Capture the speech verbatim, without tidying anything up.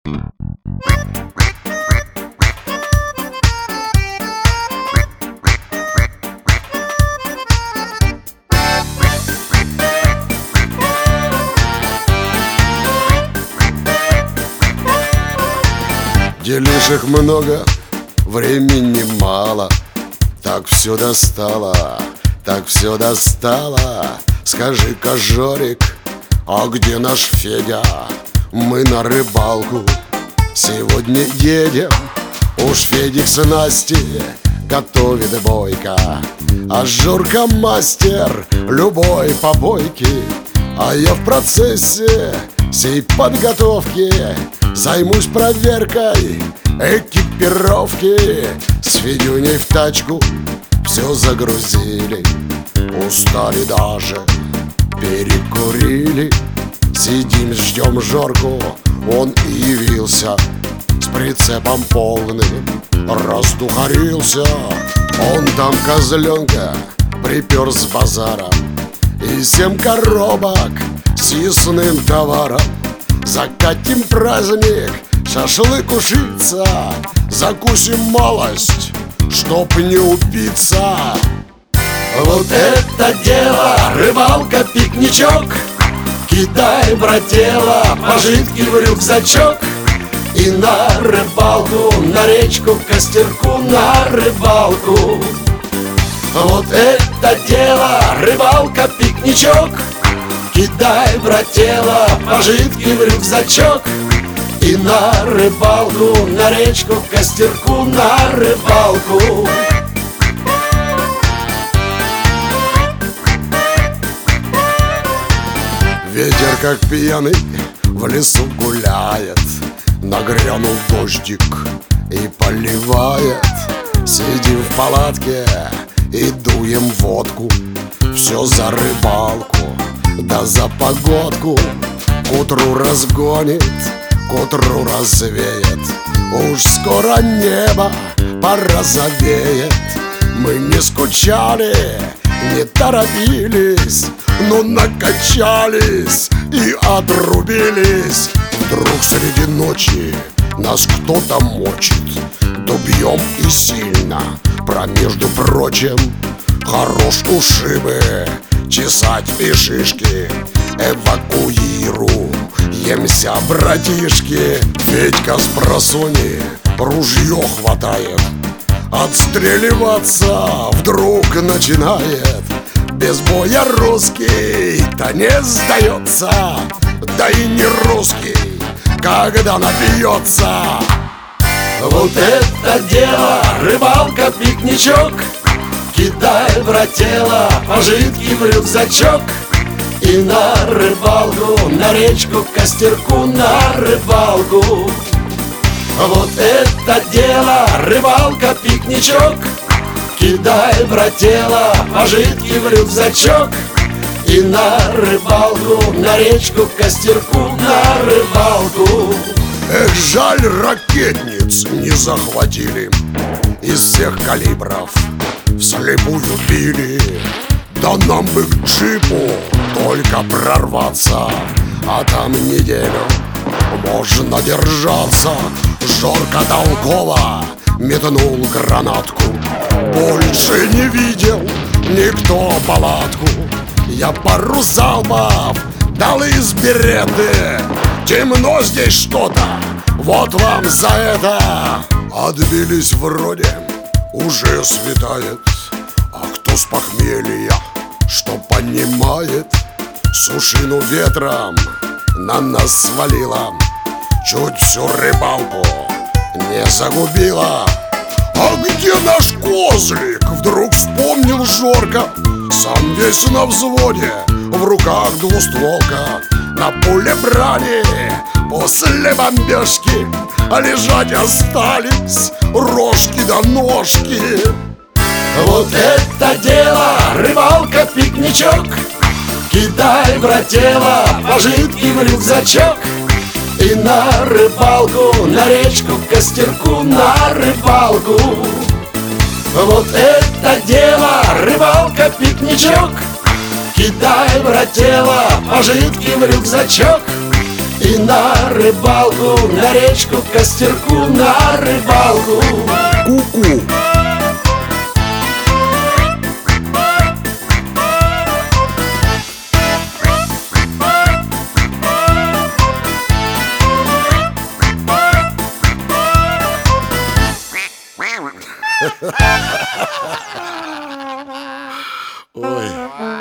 Делишек много, времени мало. Так все достало, так все достало. Скажи-ка, Жорик, а где наш Федя? Мы на рыбалку сегодня едем. Уж Федик с Настей готовит бойко, а Жорка мастер любой побойки. А я в процессе сей подготовки займусь проверкой экипировки. С Федюней в тачку все загрузили, устали даже, перекурили. Сидим, ждем Жорку, он и явился с прицепом полным, раздухарился. Он там козленка припер с базара и семь коробок с ясным товаром. Закатим праздник, шашлык ушится, закусим малость, чтоб не упиться. Вот это дело, рыбалка, пикничок. Кидай, брателло, пожитки в рюкзачок. И на рыбалку, на речку, к костерку, на рыбалку. Вот это дело, рыбалка, пикничок. Кидай, брателло, пожитки в рюкзачок. И на рыбалку, на речку, к костерку, на рыбалку. Ветер, как пьяный, в лесу гуляет. Нагрянул дождик и поливает. Сидим в палатке и дуем водку. Все за рыбалку, да за погодку. К утру разгонит, к утру развеет. Уж скоро небо порозовеет. Мы не скучали, не торопились, но накачались и отрубились. Вдруг среди ночи нас кто-то мочит. Добьем и сильно, про между прочим. Хорош ушибы, чесать и шишки. Эвакуируемся, братишки. Федька с просони ружье хватает, отстреливаться вдруг начинает. Без боя русский-то не сдается, да и не русский, когда напьется. Вот это дело, рыбалка, пикничок. Кидай, брателло, пожитки в рюкзачок. И на рыбалку, на речку, к костерку, на рыбалку. Вот это дело, рыбалка, пикничок. Кидай, брателло, пожитки в рюкзачок. И на рыбалку, на речку, к костерку, на рыбалку. Эх, жаль, ракетниц не захватили. Из всех калибров вслепую били. Да нам бы к джипу только прорваться, а там неделю можно держаться. Жорка толково метнул гранатку. Больше не видел никто палатку. Я пару залпов дал из береты. Темно здесь что-то, вот вам за это. Отбились вроде, уже светает. А кто с похмелья, что понимает, сушину ветром на нас свалила. Чуть всю рыбалку не загубила. А где наш козлик? Вдруг вспомнил Жорка. Сам весь на взводе, в руках двустволка. На пуле брали после бомбежки, а лежать остались рожки да ножки. Вот это дело, рыбалка, пикничок. Кидай, брателло, пожитки в рюкзачок. И на рыбалку, на речку, к костерку, на рыбалку. Вот это дело, рыбалка, пикничок. Кидай, брателло, пожитки в рюкзачок. И на рыбалку, на речку, к костерку, на рыбалку. Ку-ку. Ой.